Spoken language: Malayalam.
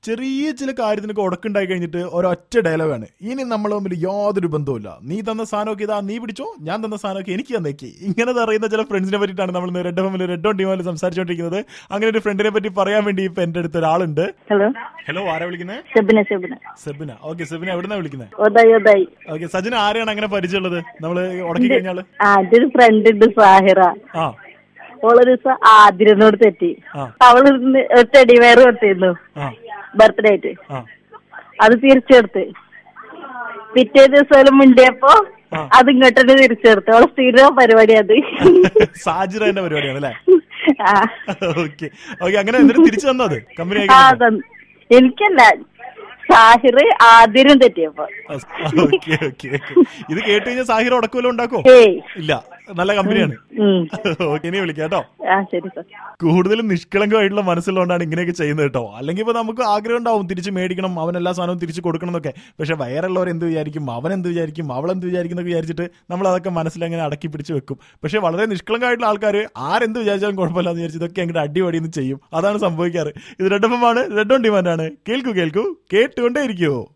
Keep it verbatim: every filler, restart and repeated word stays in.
ചെറിയ ചില കാര്യത്തിനൊക്കെ ഉടക്കുണ്ടായി കഴിഞ്ഞിട്ട് ഒരൊറ്റ ഡയലോഗാണ്, ഇനി നമ്മൾ തമ്മിൽ യാതൊരു ബന്ധവുമില്ല, നീ തന്ന സാധനമൊക്കെ ഇതാ നീ പിടിച്ചോ, ഞാൻ തന്ന സാധനമൊക്കെ എനിക്ക് തന്നേക്ക്. ഇങ്ങനെ അറിയുന്ന ചില ഫ്രണ്ട്സിനെ പറ്റിയിട്ടാണ് നമ്മൾ റെഡ് എഫ് എമ്മിൽ റെഡ് ഓൺ ടീമിൽ സംസാരിച്ചുകൊണ്ടിരിക്കുന്നത്. അങ്ങനെ ഒരു ഫ്രണ്ടിനെ പറ്റി പറയാൻ വേണ്ടി ഇപ്പൊ എന്റെ അടുത്ത് ഒരാളുണ്ട്. ഹലോ ഹലോ, ആരാ വിളിക്കുന്നത്? സെബിന. സെബിന സെബിന. ഓക്കെ, സെബിന എവിടുന്നാ വിളിക്കുന്നത്? ഓക്കെ, സജിന ആരെയാണ് അങ്ങനെ പരിചയമുള്ളത് നമ്മള് ഉടക്കി കഴിഞ്ഞാല്? ഒരു ഫ്രണ്ട് ഉണ്ട് സാഹിറ. ആ, ഓളൊരു ദിവസം ആതിരനോട് തെറ്റി. അവള് ഒരു ടെഡി വെയർ കൊടുത്തിരുന്നു ബർത്ത്ഡേ ആയിട്ട്. അത് തിരിച്ചെടുത്ത് പിറ്റേ ദിവസം മുണ്ടിയപ്പോ അത് ഇങ്ങോട്ട് തന്നെ തിരിച്ചെടുത്ത്. അവളെ സ്ഥിരം പരിപാടി അത്. സാജിറന്റെ പരിപാടിയാണ് അല്ലേ? Okay okay. അങ്ങനെ എന്നിട്ട് തിരിച്ചു തന്നത് കമ്പനി? എനിക്കല്ല, സാഹിർ ആതിരം തെറ്റിയപ്പോ. ഇത് കേട്ട് കഴിഞ്ഞാൽ സാഹിർ ഉടക്കുമല്ലോ ഉണ്ടാക്കോ? ഇല്ല, നല്ല കമ്പനിയാണ്. ഓക്കെ, ഇനി വിളിക്കാം കേട്ടോ. കൂടുതലും നിഷ്കളങ്കമായിട്ടുള്ള മനസ്സുള്ളതുകൊണ്ടാണ് ഇങ്ങനെയൊക്കെ ചെയ്യുന്നത് കേട്ടോ. അല്ലെങ്കിൽ ഇപ്പൊ നമുക്ക് ആഗ്രഹം ഉണ്ടാവും തിരിച്ച് മേടിക്കണം, അവൻ എല്ലാ സാധനവും തിരിച്ചു കൊടുക്കണം എന്നൊക്കെ. പക്ഷെ വേറെയുള്ളവർ എന്ത് വിചാരിക്കും, അവൻ എന്ത് വിചാരിക്കും, അവൾ എന്ത് വിചാരിക്കും എന്നൊക്കെ വിചാരിച്ചിട്ട് നമ്മൾ അതൊക്കെ മനസ്സിലങ്ങനെ അടക്കി പിടിച്ച് വെക്കും. പക്ഷെ വളരെ നിഷ്കളങ്കമായിട്ടുള്ള ആൾക്കാർ ആരെന്ത് വിചാരിച്ചാലും കുഴപ്പമില്ലാന്ന് വിചാരിച്ച് ഇതൊക്കെ അങ്ങോട്ട് അടിപൊളിയെന്ന് ചെയ്യും. അതാണ് സംഭവിക്കാറ്. ഇത് റെഡ് എഫ് എം ആണ്, റെഡ് ഓൺ ഡിമാൻഡ് ആണ്. കേൾക്കൂ കേൾക്കൂ, കേട്ടുകൊണ്ടേ ഇരിക്കുവോ.